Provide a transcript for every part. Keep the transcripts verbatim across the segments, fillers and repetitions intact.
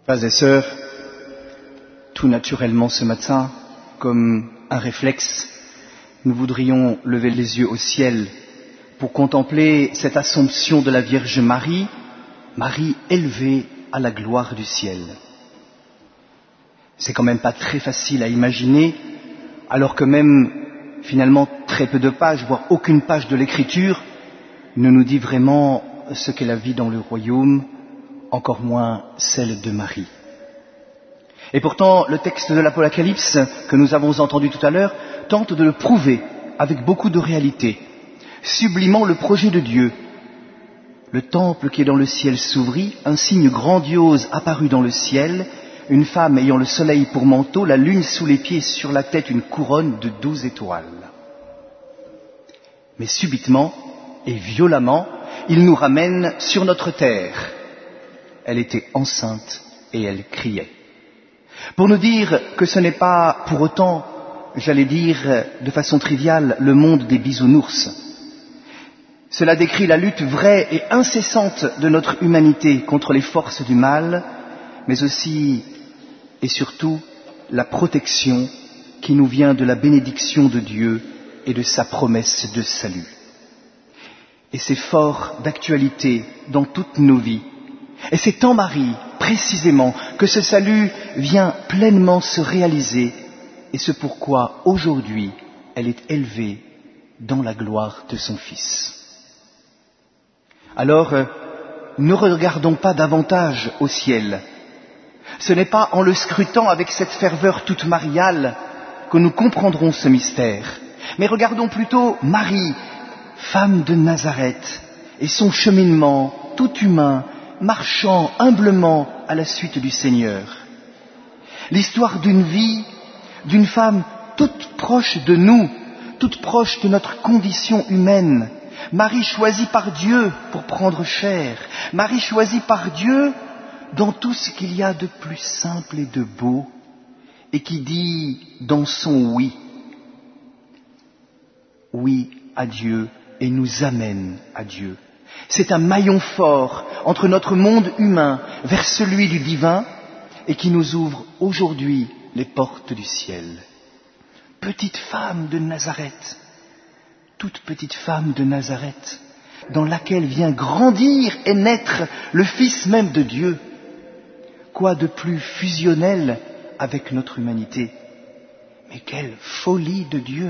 Frères et sœurs, tout naturellement ce matin, comme un réflexe, nous voudrions lever les yeux au ciel pour contempler cette Assomption de la Vierge Marie, Marie élevée à la gloire du ciel. C'est quand même pas très facile à imaginer, alors que même finalement très peu de pages, voire aucune page de l'Écriture, ne nous dit vraiment ce qu'est la vie dans le royaume, encore moins celle de Marie. Et pourtant, le texte de l'Apocalypse que nous avons entendu tout à l'heure tente de le prouver avec beaucoup de réalité, sublimant le projet de Dieu. Le temple qui est dans le ciel s'ouvrit, un signe grandiose apparut dans le ciel, une femme ayant le soleil pour manteau, la lune sous les pieds et sur la tête une couronne de douze étoiles. Mais subitement et violemment, il nous ramène sur notre terre. Elle était enceinte et elle criait. Pour nous dire que ce n'est pas pour autant, j'allais dire de façon triviale, le monde des bisounours. Cela décrit la lutte vraie et incessante de notre humanité contre les forces du mal, mais aussi et surtout la protection qui nous vient de la bénédiction de Dieu et de sa promesse de salut. Et c'est fort d'actualité dans toutes nos vies. Et c'est en Marie, précisément, que ce salut vient pleinement se réaliser, et c'est pourquoi aujourd'hui elle est élevée dans la gloire de son Fils. Alors, ne regardons pas davantage au ciel. Ce n'est pas en le scrutant avec cette ferveur toute mariale que nous comprendrons ce mystère, mais regardons plutôt Marie, femme de Nazareth, et son cheminement tout humain, marchant humblement à la suite du Seigneur. L'histoire d'une vie, d'une femme toute proche de nous, toute proche de notre condition humaine. Marie choisie par Dieu pour prendre chair. Marie choisie par Dieu dans tout ce qu'il y a de plus simple et de beau, et qui dit dans son oui, oui à Dieu et nous amène à Dieu. C'est un maillon fort entre notre monde humain vers celui du divin et qui nous ouvre aujourd'hui les portes du ciel. Petite femme de Nazareth, toute petite femme de Nazareth, dans laquelle vient grandir et naître le Fils même de Dieu. Quoi de plus fusionnel avec notre humanité? Mais quelle folie de Dieu!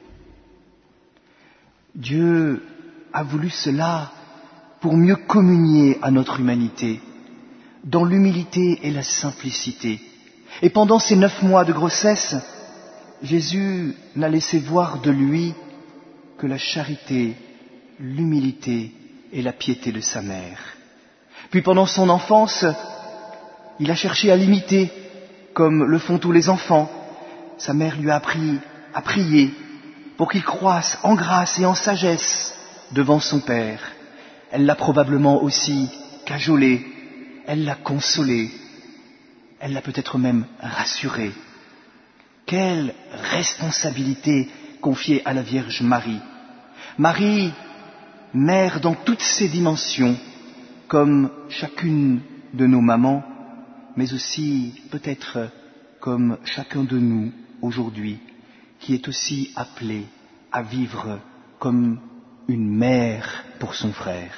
Dieu a voulu cela pour mieux communier à notre humanité, dans l'humilité et la simplicité. Et pendant ces neuf mois de grossesse, Jésus n'a laissé voir de lui que la charité, l'humilité et la piété de sa mère. Puis pendant son enfance, il a cherché à l'imiter, comme le font tous les enfants. Sa mère lui a appris à prier pour qu'il croisse en grâce et en sagesse devant son Père. Elle l'a probablement aussi cajolé, elle l'a consolé, elle l'a peut-être même rassuré. Quelle responsabilité confiée à la Vierge Marie. Marie, mère dans toutes ses dimensions, comme chacune de nos mamans, mais aussi peut-être comme chacun de nous aujourd'hui, qui est aussi appelé à vivre comme une mère pour son frère.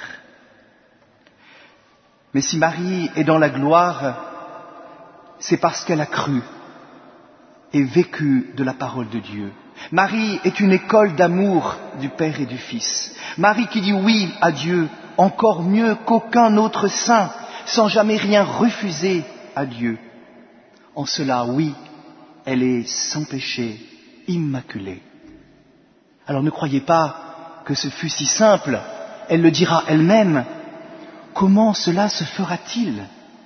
Mais si Marie est dans la gloire, c'est parce qu'elle a cru et vécu de la parole de Dieu. Marie est une école d'amour du Père et du Fils. Marie qui dit oui à Dieu encore mieux qu'aucun autre saint, sans jamais rien refuser à Dieu. En cela, oui, elle est sans péché, immaculée. Alors ne croyez pas que ce fût si simple, elle le dira elle-même. Comment cela se fera-t-il?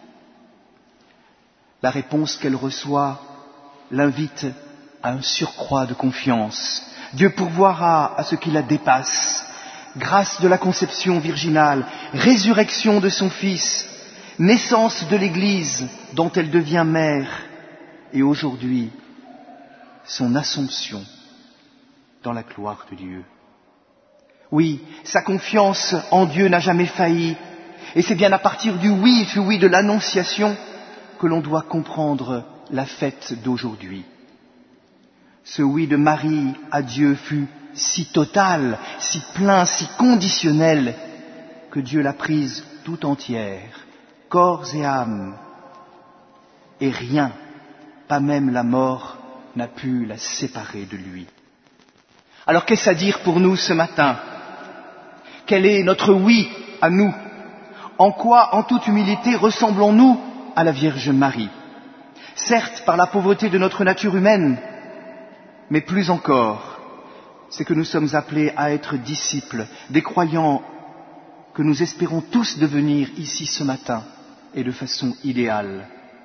La réponse qu'elle reçoit l'invite à un surcroît de confiance. Dieu pourvoira à ce qui la dépasse. Grâce de la conception virginale, résurrection de son Fils, naissance de l'Église dont elle devient mère, et aujourd'hui, son assomption dans la gloire de Dieu. Oui, sa confiance en Dieu n'a jamais failli, et c'est bien à partir du oui, du oui de l'Annonciation, que l'on doit comprendre la fête d'aujourd'hui. Ce oui de Marie à Dieu fut si total, si plein, si conditionnel, que Dieu l'a prise tout entière, corps et âme, et rien, pas même la mort, n'a pu la séparer de lui. Alors qu'est-ce à dire pour nous ce matin? Quel est notre oui à nous? En quoi, en toute humilité, ressemblons-nous à la Vierge Marie? Certes, par la pauvreté de notre nature humaine, mais plus encore, c'est que nous sommes appelés à être disciples, des croyants que nous espérons tous devenir ici ce matin, et de façon idéale.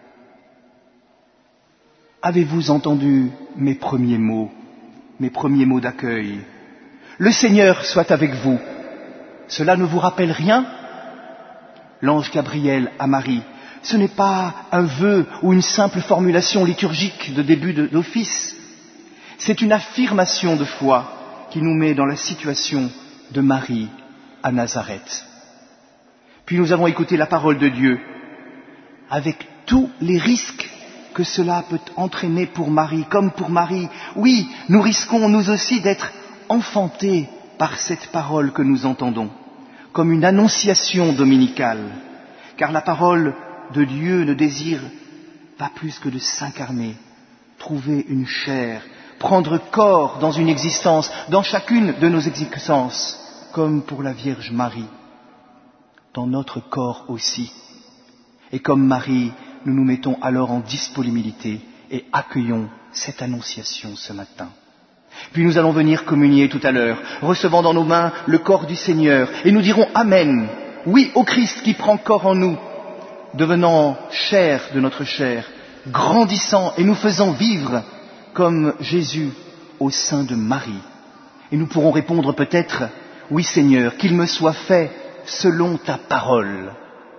Avez-vous entendu mes premiers mots, mes premiers mots d'accueil? Le Seigneur soit avec vous. Cela ne vous rappelle rien? L'ange Gabriel à Marie, ce n'est pas un vœu ou une simple formulation liturgique de début d'office. C'est une affirmation de foi qui nous met dans la situation de Marie à Nazareth. Puis nous avons écouté la parole de Dieu, avec tous les risques que cela peut entraîner pour Marie, comme pour Marie. Oui, nous risquons nous aussi d'être enfantés par cette parole que nous entendons, comme une annonciation dominicale, car la parole de Dieu ne désire pas plus que de s'incarner, trouver une chair, prendre corps dans une existence, dans chacune de nos existences, comme pour la Vierge Marie, dans notre corps aussi. Et comme Marie, nous nous mettons alors en disponibilité et accueillons cette annonciation ce matin. Puis nous allons venir communier tout à l'heure, recevant dans nos mains le corps du Seigneur, et nous dirons Amen, oui au Christ qui prend corps en nous, devenant chair de notre chair, grandissant et nous faisant vivre comme Jésus au sein de Marie. Et nous pourrons répondre peut-être, oui Seigneur, qu'il me soit fait selon ta parole.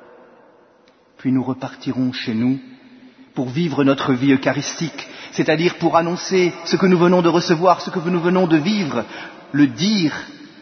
Puis nous repartirons chez nous pour vivre notre vie eucharistique, c'est-à-dire pour annoncer ce que nous venons de recevoir, ce que nous venons de vivre, le dire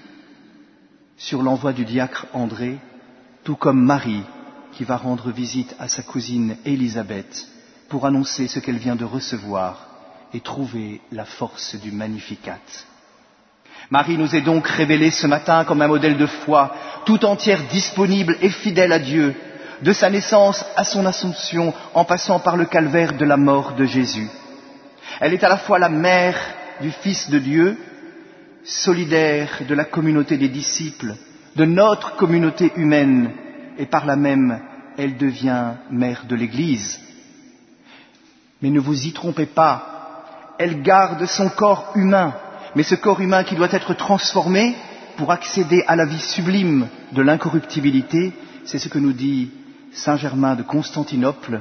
sur l'envoi du diacre André, tout comme Marie qui va rendre visite à sa cousine Élisabeth pour annoncer ce qu'elle vient de recevoir et trouver la force du Magnificat. Marie nous est donc révélée ce matin comme un modèle de foi, tout entière disponible et fidèle à Dieu, de sa naissance à son Assomption, en passant par le calvaire de la mort de Jésus. Elle est à la fois la mère du Fils de Dieu, solidaire de la communauté des disciples, de notre communauté humaine, et par là même, elle devient mère de l'Église. Mais ne vous y trompez pas, elle garde son corps humain, mais ce corps humain qui doit être transformé pour accéder à la vie sublime de l'incorruptibilité, c'est ce que nous dit Saint Germain de Constantinople.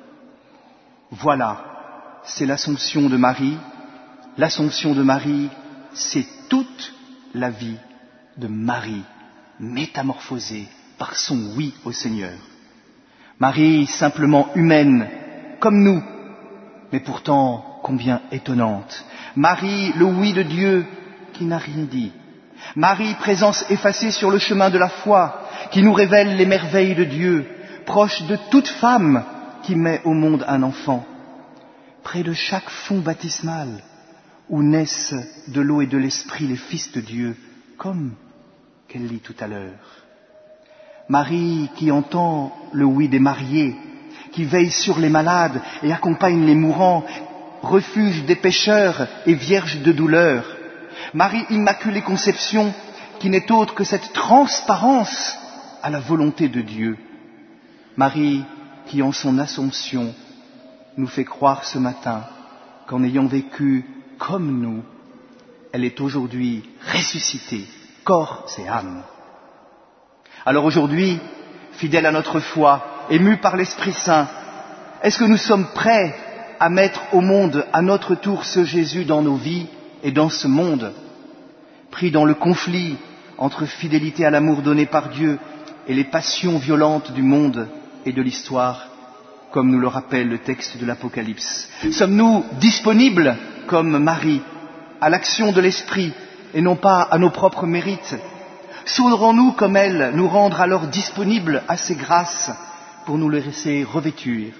Voilà, c'est l'Assomption de Marie. L'Assomption de Marie, c'est toute la vie de Marie, métamorphosée par son oui au Seigneur. Marie, simplement humaine, comme nous, mais pourtant combien étonnante. Marie, le oui de Dieu, qui n'a rien dit. Marie, présence effacée sur le chemin de la foi, qui nous révèle les merveilles de Dieu, proche de toute femme qui met au monde un enfant, près de chaque fond baptismal où naissent de l'eau et de l'esprit les fils de Dieu, comme qu'elle lit tout à l'heure. Marie qui entend le oui des mariés, qui veille sur les malades et accompagne les mourants, refuge des pécheurs et vierge de douleur. Marie Immaculée Conception, qui n'est autre que cette transparence à la volonté de Dieu. Marie qui, en son Assomption, nous fait croire ce matin qu'en ayant vécu comme nous, elle est aujourd'hui ressuscitée, corps et âme. Alors aujourd'hui, fidèles à notre foi, émus par l'Esprit Saint, est-ce que nous sommes prêts à mettre au monde à notre tour ce Jésus dans nos vies et dans ce monde, pris dans le conflit entre fidélité à l'amour donné par Dieu et les passions violentes du monde et de l'histoire, comme nous le rappelle le texte de l'Apocalypse? Sommes-nous disponibles, comme Marie, à l'action de l'Esprit et non pas à nos propres mérites? Saurons-nous, comme elle, nous rendre alors disponibles à ses grâces pour nous les laisser revêtir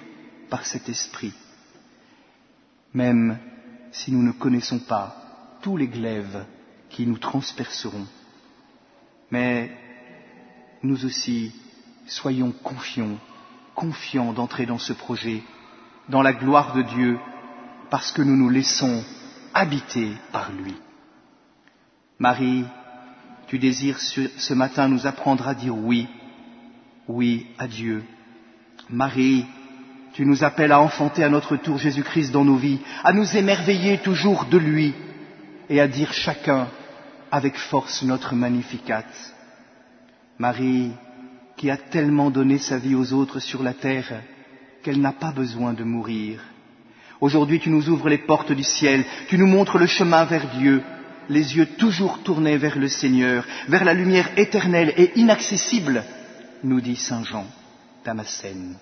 par cet esprit. Même si nous ne connaissons pas tous les glaives qui nous transperceront. Mais nous aussi, soyons confiants, confiants d'entrer dans ce projet, dans la gloire de Dieu, parce que nous nous laissons habiter par lui. Marie, tu désires ce matin nous apprendre à dire oui, oui à Dieu. Marie, tu nous appelles à enfanter à notre tour Jésus-Christ dans nos vies, à nous émerveiller toujours de lui et à dire chacun avec force notre Magnificat. Marie, qui a tellement donné sa vie aux autres sur la terre qu'elle n'a pas besoin de mourir. Aujourd'hui, tu nous ouvres les portes du ciel, tu nous montres le chemin vers Dieu, les yeux toujours tournés vers le Seigneur, vers la lumière éternelle et inaccessible, nous dit saint Jean Damascène.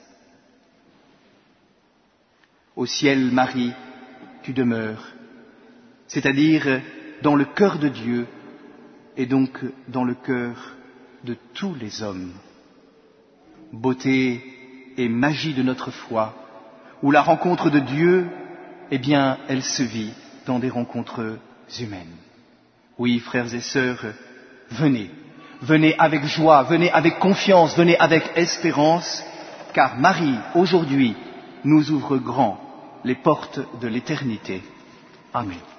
Au ciel, Marie, tu demeures, c'est-à-dire dans le cœur de Dieu et donc dans le cœur de tous les hommes. Beauté et magie de notre foi, où la rencontre de Dieu, eh bien, elle se vit dans des rencontres humaines. Oui, frères et sœurs, venez, venez avec joie, venez avec confiance, venez avec espérance, car Marie, aujourd'hui, nous ouvre grand les portes de l'éternité. Amen.